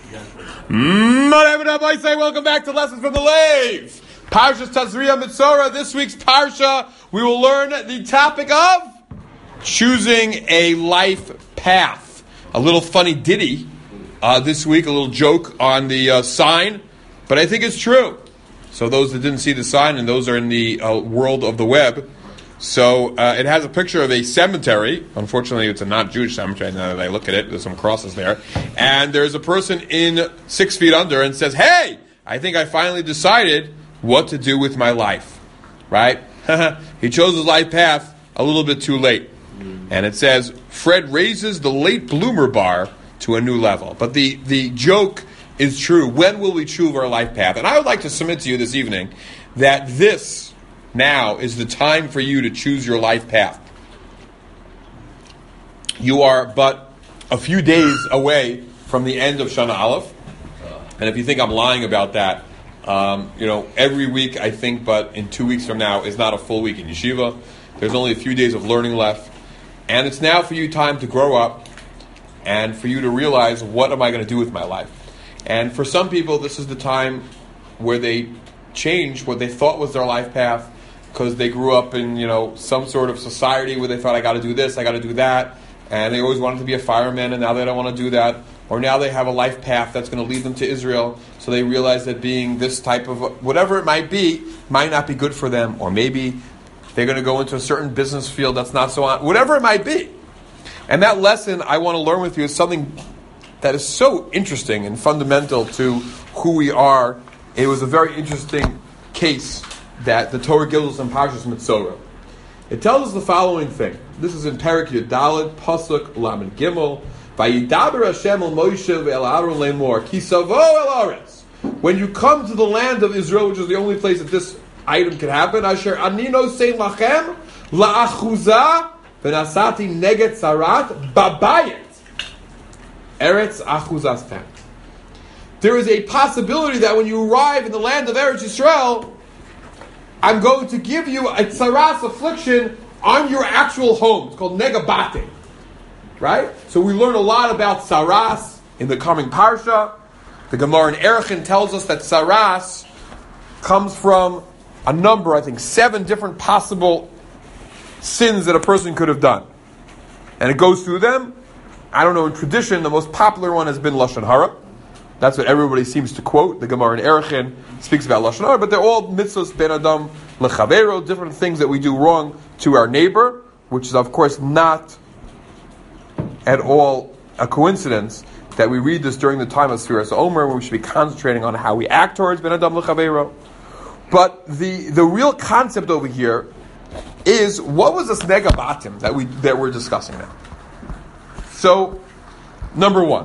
Welcome back to Lessons from the Lev. Parshas Tazria Mitzora. This week's Parsha, we will learn the topic of choosing a life path. A little funny ditty this week, a little joke on the sign, but I think it's true. So those that didn't see the sign, and those are in the world of the web. So it has a picture of a cemetery. Unfortunately, it's a not Jewish cemetery. Now that I look at it, there's some crosses there. And there's a person in 6 feet under and says, "Hey, I think I finally decided what to do with my life." Right? He chose his life path a little bit too late. And it says, Fred raises the late bloomer bar to a new level. But the joke is true. When will we choose our life path? And I would like to submit to you this evening that this now is the time for you to choose your life path. You are but a few days away from the end of Shana Aleph. And if you think I'm lying about that, every week I think, but in 2 weeks from now is not a full week in yeshiva. There's only a few days of learning left. And it's now for you time to grow up and for you to realize, what am I going to do with my life? And for some people, this is the time where they change what they thought was their life path, because they grew up in, some sort of society where they thought, I got to do this, I got to do that, and they always wanted to be a fireman, and now they don't want to do that. Or now they have a life path that's going to lead them to Israel, so they realize that being this type of, whatever it might be, might not be good for them, or maybe they're going to go into a certain business field that's not so on, whatever it might be. And that lesson I want to learn with you is something that is so interesting and fundamental to who we are. It was a very interesting case that the Torah gives us in Parshas Mitzora. It tells us the following thing. This is in Perek Yudaled, Pasuk Lamed Gimel. Vayidaber Hashem el Moshe ve'el Aaron lemor, ki savo el aretz. When you come to the land of Israel, which is the only place that this item can happen, Asher anino sein lachem la'achuza v'nasati neget sarat babayit. Eretz achuzas tent. There is a possibility that when you arrive in the land of Eretz Yisrael, I'm going to give you a tsaras affliction on your actual home. It's called negabate. Right? So we learn a lot about tsaras in the coming parsha. The Gemara in Erechim tells us that tsaras comes from a number, I think 7 different possible sins that a person could have done. And it goes through them. I don't know, in tradition, the most popular one has been Lashon Hara. That's what everybody seems to quote. The Gemara in Erechim speaks about Lashon Hara, but they're all mitzvahs ben adam lechavero, different things that we do wrong to our neighbor, which is of course not at all a coincidence that we read this during the time of Sfiras Omer, where we should be concentrating on how we act towards ben adam lechavero. But the real concept over here is, what was this negabatim that we're discussing now? So, number one,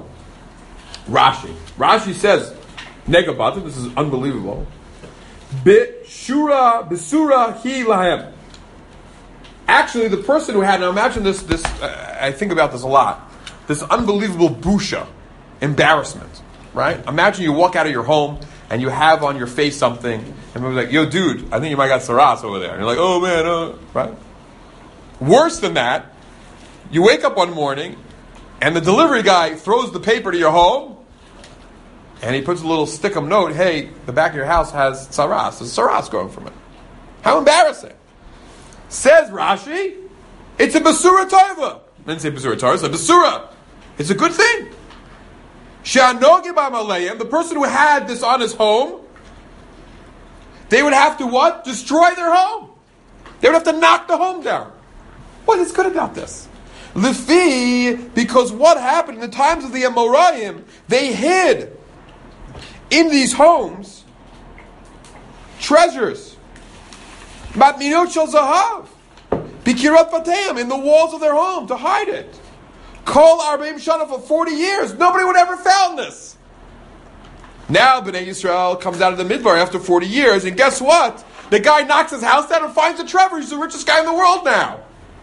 Rashi says, negabatim, this is unbelievable. Bisura hi lahem. Actually, the person who had, now imagine this, I think about this a lot, this unbelievable busha, embarrassment, right? Imagine you walk out of your home and you have on your face something, and everyone's like, yo dude, I think you might got saras over there. And you're like, oh man, right? Worse than that, you wake up one morning, and the delivery guy throws the paper to your home, and he puts a little stick-em note, hey, the back of your house has tsaras. There's tsaras growing from it. How embarrassing. Says Rashi, it's a basura tova. Didn't say basura tova, it's a basura. It's a good thing. She'anogi b'maleim, the person who had this on his home, they would have to what? Destroy their home. They would have to knock the home down. What is good about this? Lefi, because what happened in the times of the Amoraim, they hid in these homes treasures. Matminot shel zahav, bikirat bateim, in the walls of their home to hide it. Kol arba'im shana, for 40 years, nobody would ever found this. Now Bnei Yisrael comes out of the Midbar after 40 years, and guess what? The guy knocks his house down and finds a treasure. He's the richest guy in the world now.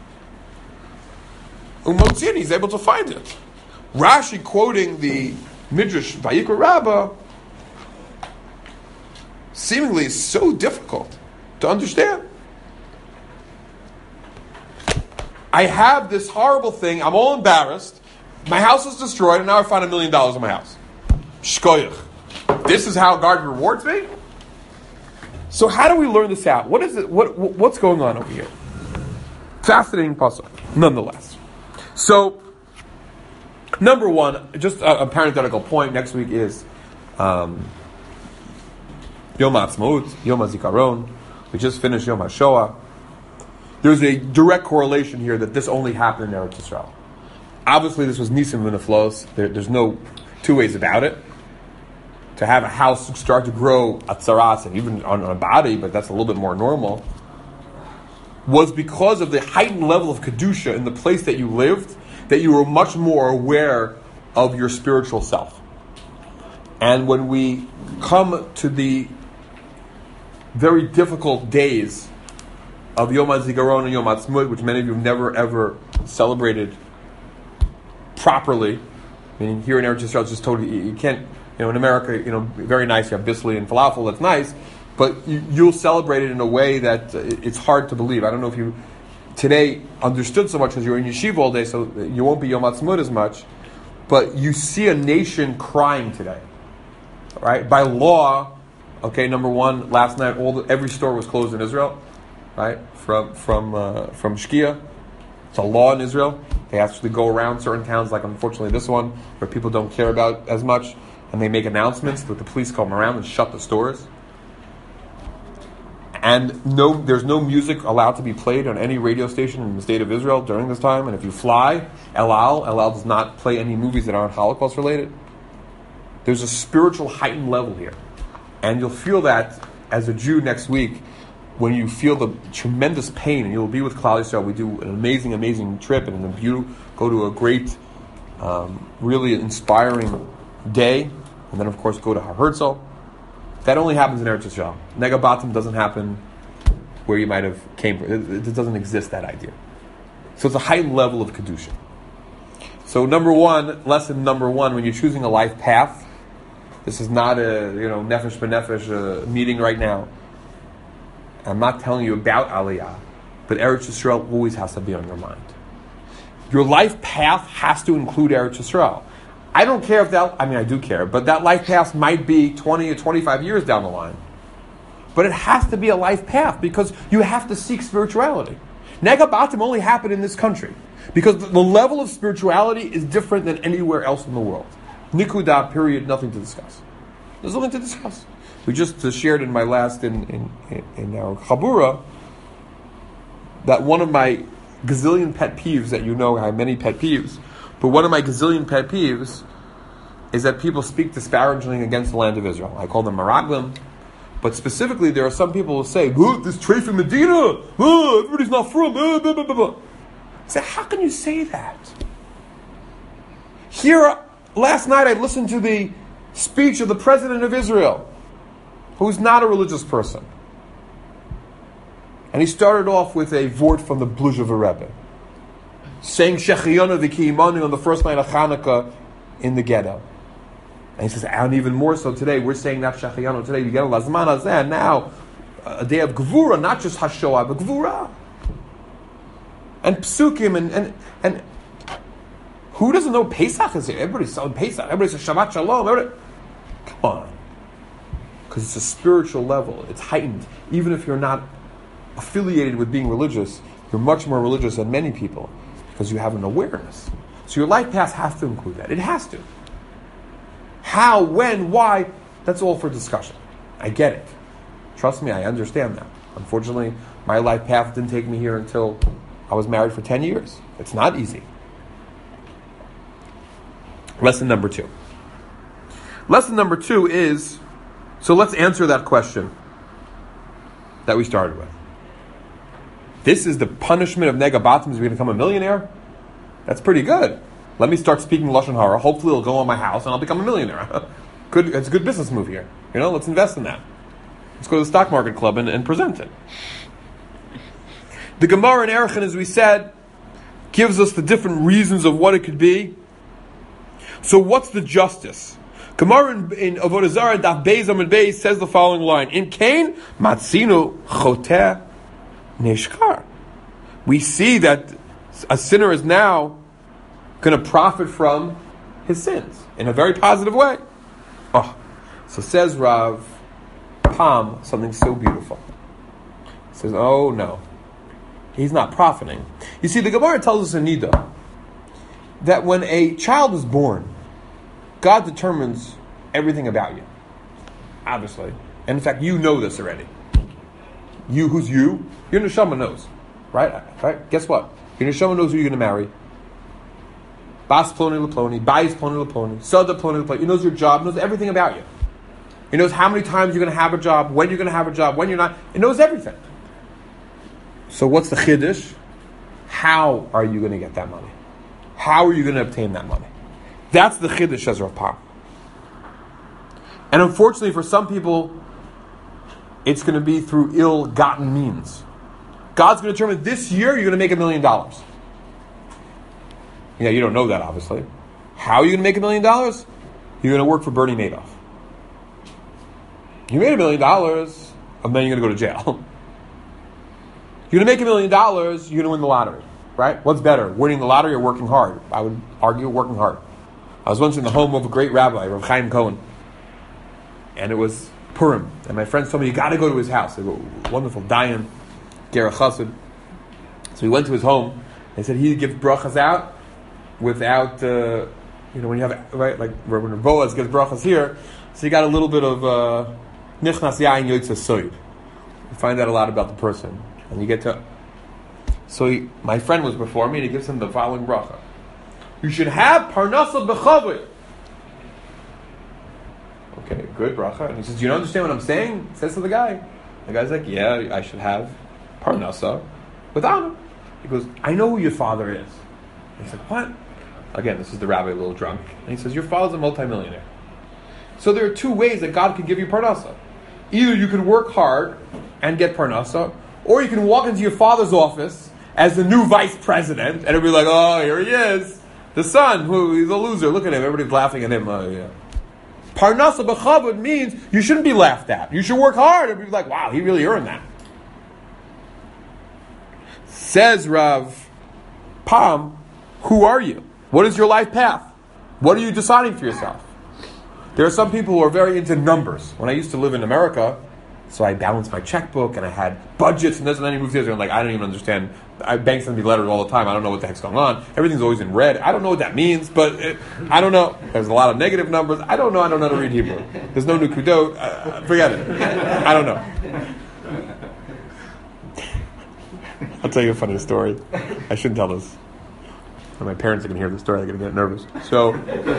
Umotzin, he's able to find it. Rashi, quoting the Midrash Vayikra Rabbah, seemingly is so difficult to understand. I have this horrible thing, I'm all embarrassed, my house is destroyed, and now I find $1 million in my house. Shkoyach. This is how God rewards me? So how do we learn this out? What is it? What's going on over here? Fascinating pasuk, nonetheless. So, number one, just a parenthetical point. Next week is Yom Ha'atzmaut, Yom HaZikaron. We just finished Yom HaShoah. There's a direct correlation here that this only happened in Eretz Yisrael. Obviously, this was Nisim v'Neflos. There's no two ways about it. To have a house start to grow atzaras, and even on a body, but that's a little bit more normal, was because of the heightened level of kedusha in the place that you lived, that you were much more aware of your spiritual self. And when we come to the very difficult days of Yom HaZikaron and Yom Ha'atzmaut, which many of you have never ever celebrated properly, meaning here in Eretz Yisrael, it's just totally, you can't. In America, very nice. You have bisli and falafel. That's nice, but you'll celebrate it in a way that it's hard to believe. I don't know if you today understood so much because you're in yeshiva all day, so you won't be Yom Ha'atzmaut as much. But you see a nation crying today, right? By law, okay. Number one, last night every store was closed in Israel, right? From Shkia. It's a law in Israel. They actually go around certain towns, like unfortunately this one, where people don't care about as much. And they make announcements that the police come around and shut the stores. And there's no music allowed to be played on any radio station in the state of Israel during this time. And if you fly, El Al does not play any movies that aren't Holocaust related. There's a spiritual heightened level here. And you'll feel that as a Jew next week when you feel the tremendous pain. And you'll be with Klal Yisrael. We do an amazing, amazing trip and go to a great, really inspiring day. And then, of course, go to Har Herzl. That only happens in Eretz Yisrael. Nega Batim doesn't happen where you might have came from. It doesn't exist, that idea. So it's a heightened level of Kedusha. So lesson number one, when you're choosing a life path, this is not a nefesh b'nefesh meeting right now. I'm not telling you about Aliyah, but Eretz Yisrael always has to be on your mind. Your life path has to include Eretz Yisrael. I don't care if I do care, but that life path might be 20 or 25 years down the line. But it has to be a life path because you have to seek spirituality. Nega Batim only happened in this country because the level of spirituality is different than anywhere else in the world. Nikuda, period, nothing to discuss. There's nothing to discuss. We just shared in my last, in our Chabura, that one of my gazillion pet peeves, that I have many pet peeves, but one of my gazillion pet peeves is that people speak disparagingly against the land of Israel. I call them Meraglim. But specifically, there are some people who say, this trait from Medina, everybody's not from, blah, blah, blah, blah. I say, how can you say that? Here, last night I listened to the speech of the President of Israel, who's not a religious person. And he started off with a vort from the Bluzhever Rebbe, saying Shechiyona v'Kiyimanu on the first night of Hanukkah in the ghetto. And he says, and even more so today, we're saying that Shechiyona today, the ghetto Lazman Hazeh, now a day of Gevura, not just Hashoah, but Gevura. And Psukim, and who doesn't know Pesach is here? Everybody's selling Pesach, everybody says Shabbat Shalom, come on. Because it's a spiritual level, it's heightened. Even if you're not affiliated with being religious, you're much more religious than many people. Because you have an awareness. So your life path has to include that. It has to. How, when, why, that's all for discussion. I get it. Trust me, I understand that. Unfortunately, my life path didn't take me here until I was married for 10 years. It's not easy. Lesson number 2. Lesson number 2 is, so let's answer that question that we started with. This is the punishment of Nega Batim, is going to become a millionaire? That's pretty good. Let me start speaking Lashon Hara. Hopefully it'll go on my house and I'll become a millionaire. It's a good business move here. Let's invest in that. Let's go to the stock market club and present it. The Gemara in Erechim, as we said, gives us the different reasons of what it could be. So what's the justice? Gemara in Avodah Zarah, Daf Beis Amud Beis, says the following line: In Cain, Matzinu Choteh Neshkar. We see that a sinner is now going to profit from his sins in a very positive way. Oh, so says Rav Pam something so beautiful. He says, oh no, he's not profiting. You see, the Gemara tells us in Nida that when a child is born, God determines everything about you, obviously. And in fact, you know this already. You, who's you? Your neshama knows, right? Guess what? Your neshama knows who you're going to marry. Bas ploni leploni, bais ploni leploni, sada ploni leploni. He knows your job, knows everything about you. He knows how many times you're going to have a job, when you're going to have a job, when you're not. He knows everything. So what's the chiddush? How are you going to get that money? How are you going to obtain that money? That's the chiddush, says Rav Pam. And unfortunately, for some people, it's going to be through ill-gotten means. God's going to determine this year you're going to make $1 million. Yeah, you don't know that, obviously. How are you going to make $1 million? You're going to work for Bernie Madoff. You made $1 million, and then you're going to go to jail. You're going to make $1 million, you're going to win the lottery. Right? What's better, winning the lottery or working hard? I would argue working hard. I was once in the home of a great rabbi, Rav Chaim Cohen. And it was Purim. And my friends told me, you got to go to his house. They go, wonderful, Dayan, Gerach Chassid. So we went to his home. They said he gives brachas out without, when you have, right, like when Boaz gives brachas here, so you got a little bit of nichnas yain yotzeh soid. You find out a lot about the person. And you get to... So my friend was before me, and he gives him the following bracha. You should have parnasa b'chavod. Okay, good bracha. And he says, do you don't understand what I'm saying? He says to the guy. The guy's like, yeah, I should have parnasa with honor. He goes, I know who your father is. And he's like, what? Again, this is the rabbi, a little drunk. And he says, your father's a multimillionaire. So there are two ways that God can give you parnasa. Either you can work hard and get parnasa, or you can walk into your father's office as the new vice president, and it'll be like, oh, here he is, the son, who he's a loser. Look at him, everybody's laughing at him. Yeah. Parnasa b'chavod means you shouldn't be laughed at. You should work hard and be like, wow, he really earned that. Says Rav Pam, who are you? What is your life path? What are you deciding for yourself? There are some people who are very into numbers. When I used to live in America, so I balanced my checkbook and I had budgets and this, and then he moved here and I'm like, I don't even understand. Banks send me letters all the time. I don't know what the heck's going on. Everything's always in red. I don't know what that means, but I don't know. There's a lot of negative numbers. I don't know how to read Hebrew. There's no nukudot. Forget it. I don't know. I'll tell you a funny story. I shouldn't tell this. When my parents are going to hear the story, they're going to get nervous. So,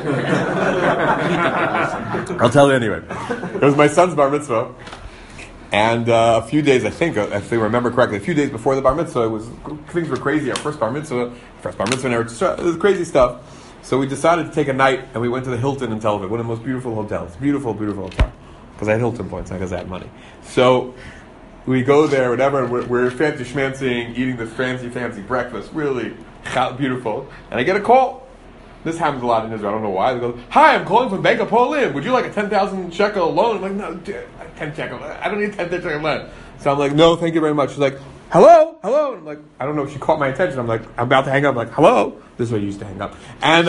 I'll tell you anyway. It was my son's bar mitzvah. And a few days, I think, if I remember correctly, a few days before the bar mitzvah, things were crazy. Our first bar mitzvah in Eretz Yisrael, it was crazy stuff. So we decided to take a night, and we went to the Hilton in Tel Aviv, one of the most beautiful hotels. Beautiful, beautiful hotel. Because I had Hilton points, not because I had money. So we go there, whatever, and we're fancy schmancying, eating this fancy breakfast, really beautiful. And I get a call. This happens a lot in Israel. I don't know why. They go, hi, I'm calling from Bank of Poland. Would you like a 10,000 shekel loan? I'm like, no, 10 shekel. I don't need 10 shekel loan. So I'm like, no, thank you very much. She's like, hello. And I'm like, I don't know if she caught my attention. I'm like, I'm about to hang up. I'm like, hello. This is where you used to hang up. And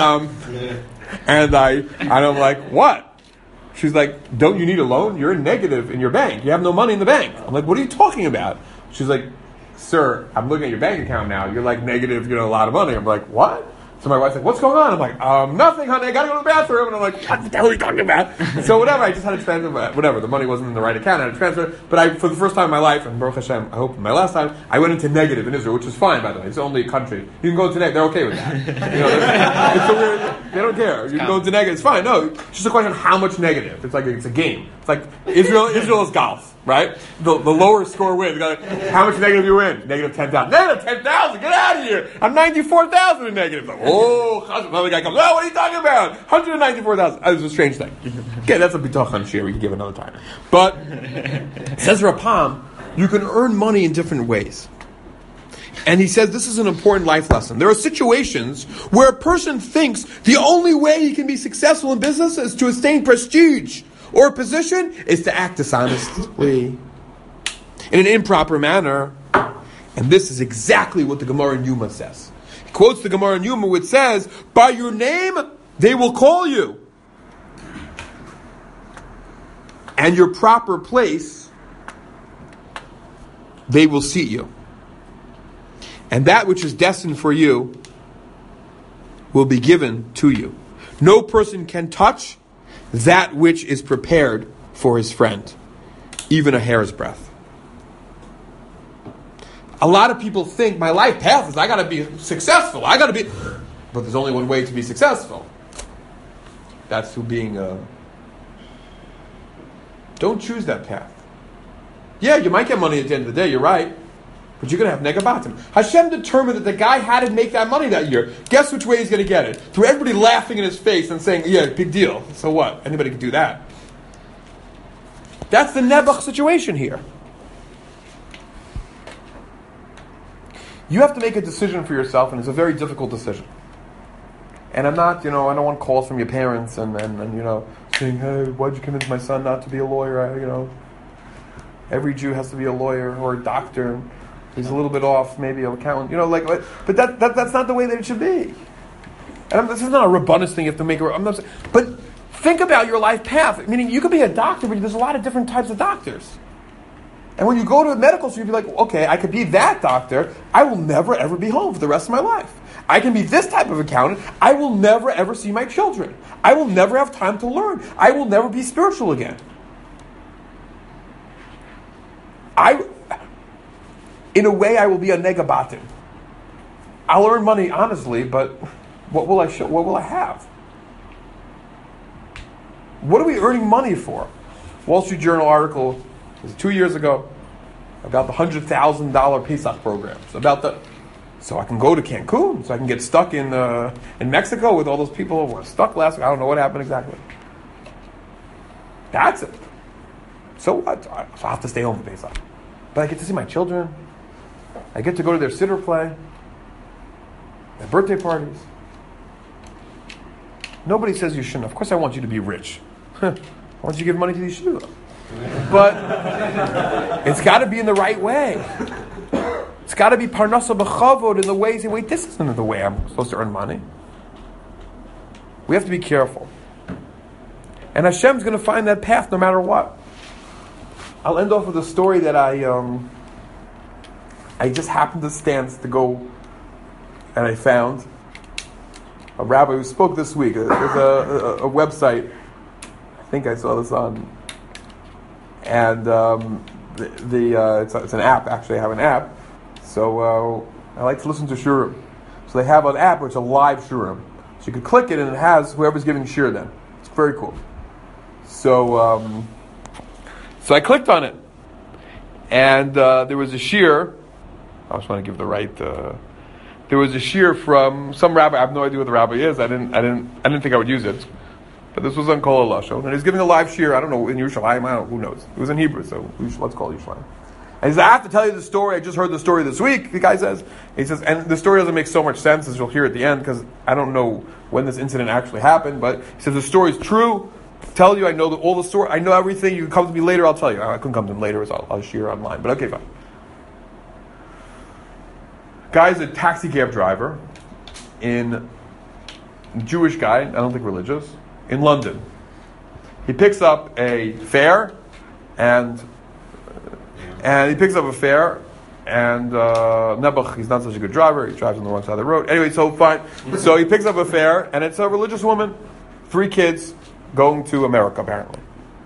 I'm like, what? She's like, don't you need a loan? You're in negative in your bank. You have no money in the bank. I'm like, what are you talking about? She's like, sir, I'm looking at your bank account now. You're like negative, a lot of money. I'm like, what? So my wife's like, what's going on? I'm like, nothing, honey. I gotta go to the bathroom. And I'm like, what the hell are you talking about? So whatever, I just had to transfer, whatever. The money wasn't in the right account. I had to transfer. But for the first time in my life, and Baruch Hashem, I hope my last time, I went into negative in Israel, which is fine, by the way. It's only a country. You can go into negative. They're okay with that. It's a weird, they don't care. You can go into negative. It's fine. No, it's just a question of how much negative. It's like, it's a game. It's like, Israel is golf. Right? The lower score wins. How much negative you win? Negative 10,000. Negative 10,000? Get out of here! I'm 94,000 in negative. Like, another guy comes, what are you talking about? 194,000. It was a strange thing. Okay, that's a bitachon shir we can give another time. But, says Rav Pam, you can earn money in different ways. And he says this is an important life lesson. There are situations where a person thinks the only way he can be successful in business is to attain prestige or a position is to act dishonestly in an improper manner. And this is exactly what the Gemara in Yuma says. He quotes the Gemara in Yuma which says, by your name they will call you. and your proper place, they will seat you. And that which is destined for you will be given to you. No person can touch that which is prepared for his friend, even a hair's breadth. A lot of people think my life path is I got to be successful. But there's only one way to be successful. That's through being Don't choose that path. Yeah, you might get money at the end of the day, you're right. But you're going to have negabatim. Hashem determined that the guy had to make that money that year. Guess which way he's going to get it? Through everybody laughing in his face and saying, yeah, big deal. So what? Anybody can do that. That's the Nebuch situation here. You have to make a decision for yourself, and it's a very difficult decision. And I'm not, I don't want calls from your parents and saying, hey, why'd you convince my son not to be a lawyer? Every Jew has to be a lawyer or a doctor. He's a little bit off, maybe an accountant. But that's not the way that it should be. And this is not a Rabbanist thing you have to make. But think about your life path. Meaning, you could be a doctor, but there's a lot of different types of doctors. And when you go to a medical school, you'll be like, okay, I could be that doctor. I will never, ever be home for the rest of my life. I can be this type of accountant. I will never, ever see my children. I will never have time to learn. I will never be spiritual again. In a way, I will be a negabatim. I'll earn money honestly, but what will I have? What are we earning money for? Wall Street Journal article was 2 years ago about the $100,000 Pesach program. So I can go to Cancun, so I can get stuck in Mexico with all those people who were stuck last week. I don't know what happened exactly. That's it. So what? So I have to stay home for Pesach. But I get to see my children. I get to go to their siddur play, their birthday parties. Nobody says you shouldn't. Of course I want you to be rich. I want you to give money to the yeshiva. But it's got to be in the right way. It's got to be parnasa b'chavod in the way you say, wait, this isn't the way I'm supposed to earn money. We have to be careful. And Hashem's going to find that path no matter what. I'll end off with a story that I just happened to go, and I found a rabbi who spoke this week. There's a website, I think I saw this on, and it's an app. Actually, I have an app, so I like to listen to shurim. So they have an app which is a live shurim. So you can click it, and it has whoever's giving shir then. It's very cool. So I clicked on it, and there was a shir. I just want to give the right. There was a shir from some rabbi. I have no idea what the rabbi is. I didn't think I would use it, but this was on Kol HaLashon, and he's giving a live shir. I don't know in Yerushalayim. I don't know, who knows. It was in Hebrew, so let's call it Yerushalayim. And he says, I have to tell you the story. I just heard the story this week. The guy says, and the story doesn't make so much sense as you'll hear at the end because I don't know when this incident actually happened. But he says the story is true. Tell you, I know all the story. I know everything. You can come to me later. I'll tell you. I couldn't come to him later, so I'll share online. But okay, fine. Guy's a taxi cab driver Jewish guy, I don't think religious, in London. He picks up a fare, and Nebuch, he's not such a good driver. He drives on the wrong side of the road. Anyway, so fine. So he picks up a fare, and it's a religious woman, 3 kids, going to America apparently.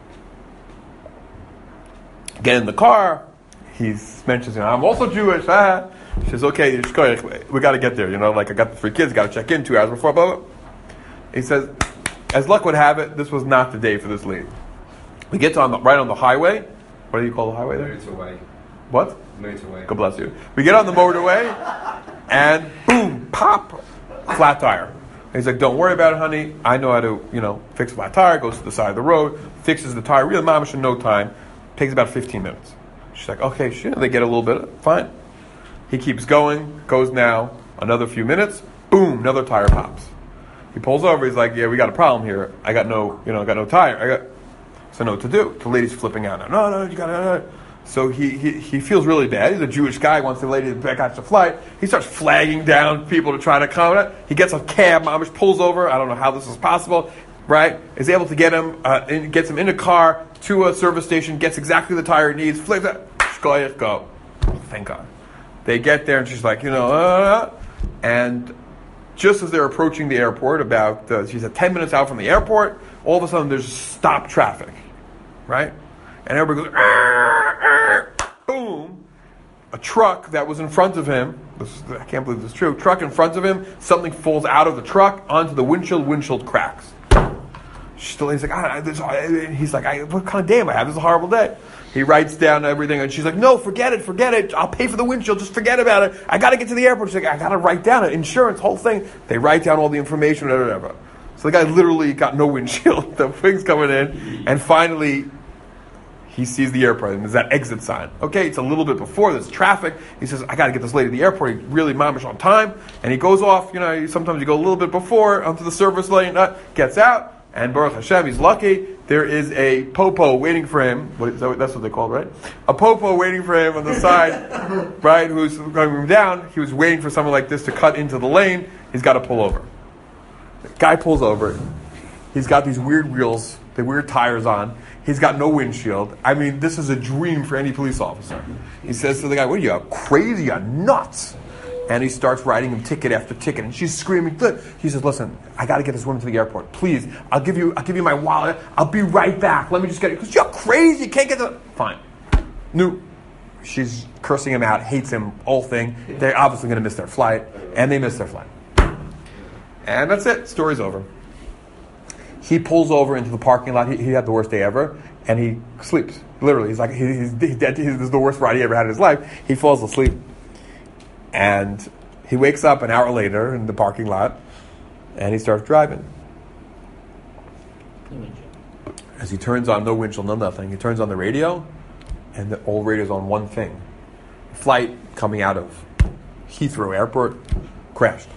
Get in the car. He mentions, I'm also Jewish. She says, okay, we got to get there. I got the 3 kids, got to check in 2 hours before. Blah, blah. He says, as luck would have it, this was not the day for this lady. We get right on the highway. What do you call the highway there? Motorway. What? Motorway. God bless you. We get on the motorway, and boom, pop, flat tire. He's like, don't worry about it, honey. I know how to, fix a flat tire. Goes to the side of the road, fixes the tire. Real mamish in no time. Takes about 15 minutes. She's like, okay, shit. They get a little bit, fine. He keeps going, goes now, another few minutes, boom, another tire pops. He pulls over, he's like, yeah, we got a problem here. I got no tire. So know what to do. The lady's flipping out. No, you gotta. So he feels really bad. He's a Jewish guy, wants the lady to catch the flight. He starts flagging down people to try to come. He gets a cab, Mamish pulls over. I don't know how this is possible. right, is able to get him, gets him in a car to a service station, gets exactly the tire he needs, flips it, go. Thank God. They get there and she's like, and just as they're approaching the airport, she's at 10 minutes out from the airport, all of a sudden there's stop traffic, right? And everybody goes, boom. A truck that was in front of him, I can't believe this is true, truck in front of him, something falls out of the truck onto the windshield cracks. He's like, he's like, what kind of day am I having? This is a horrible day. He writes down everything, and she's like, no, forget it. I'll pay for the windshield. Just forget about it. I got to get to the airport. She's like, I got to write down it. Insurance, whole thing. They write down all the information, whatever. So the guy literally got no windshield. The thing's coming in, and finally, he sees the airport, and there's that exit sign. Okay, it's a little bit before, there's traffic. He says, I got to get this lady to the airport. He really mamish on time, and he goes off, sometimes you go a little bit before, onto the service lane, gets out, and Baruch Hashem, he's lucky. There is a popo waiting for him. That's what they call it, right? A popo waiting for him on the side, right, who's going down. He was waiting for someone like this to cut into the lane. He's got to pull over. The guy pulls over. He's got these weird wheels, the weird tires on. He's got no windshield. I mean, this is a dream for any police officer. He says to the guy, what are you, crazy? You're nuts. And he starts writing him ticket after ticket, and she's screaming. He says, "Listen, I got to get this woman to the airport. Please, I'll give you my wallet. I'll be right back. Let me just get it because you're crazy. You can't get the fine." No, she's cursing him out, hates him, whole thing. They're obviously going to miss their flight, and they miss their flight. And that's it. Story's over. He pulls over into the parking lot. He had the worst day ever, and he sleeps. Literally, he's like he's dead. This is the worst ride he ever had in his life. He falls asleep. And he wakes up an hour later in the parking lot, and he starts driving. As he turns on, no windshield, no nothing, he turns on the radio, and the old radio's on one thing. Flight coming out of Heathrow Airport crashed.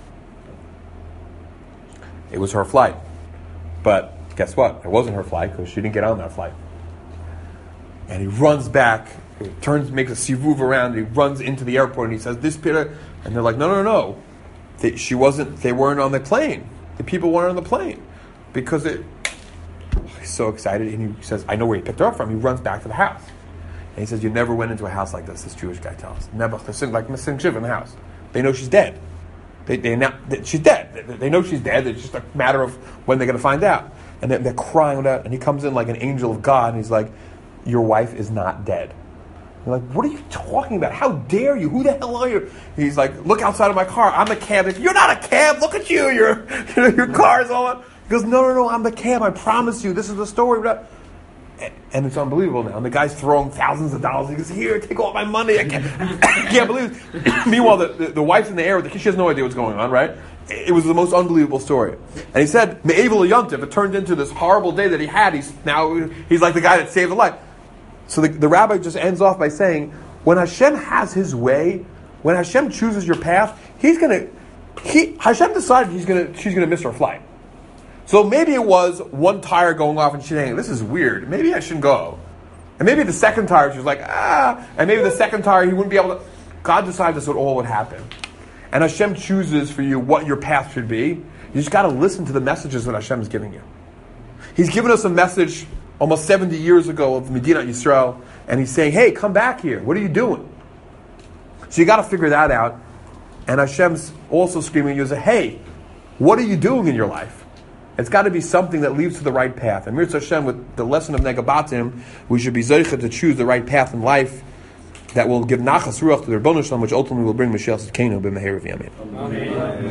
It was her flight. But guess what? It wasn't her flight because she didn't get on that flight. And he runs back, he makes a sivuv around, he runs into the airport, and he says, this Peter, and they're like, no. They weren't on the plane. The people weren't on the plane. Because he's so excited, and he says, I know where he picked her up from. He runs back to the house. And he says, you never went into a house like this Jewish guy tells us. Never. Like Mr. Shiv in the house. They know she's dead. She's dead. They know she's dead. It's just a matter of when they're going to find out. And they're crying out, and he comes in like an angel of God, and he's like, your wife is not dead. You're like, what are you talking about? How dare you? Who the hell are you? He's like, look outside of my car. I'm a cab. Like, you're not a cab. Look at you. Your car's all up. He goes, no. I'm the cab. I promise you. This is the story. And it's unbelievable now. And the guy's throwing thousands of dollars. He goes, here, take all my money. I can't believe it. Meanwhile, the wife's in the air. She has no idea what's going on, right? It was the most unbelievable story. And he said, Me'evel Yontif, it turned into this horrible day that he had. He's like the guy that saved a life. So the rabbi just ends off by saying, when Hashem has his way, when Hashem chooses your path, Hashem decided she's gonna miss her flight. So maybe it was one tire going off and she's saying, this is weird. Maybe I shouldn't go. And maybe the second tire, she was like, and maybe the second tire, he wouldn't be able to. God decides that's what all would happen. And Hashem chooses for you what your path should be. You just got to listen to the messages that Hashem is giving you. He's given us a message almost 70 years ago of Medina Yisrael, and he's saying, hey, come back here. What are you doing? So you got to figure that out. And Hashem's also screaming at you, say, hey, what are you doing in your life? It's got to be something that leads to the right path. And Mirza Hashem, with the lesson of Negabatim, we should be zeicha to choose the right path in life that will give nachas ruach to the Rebbeinu Shalom, which ultimately will bring Mashiach Tzidkenu b'meher v'yamin.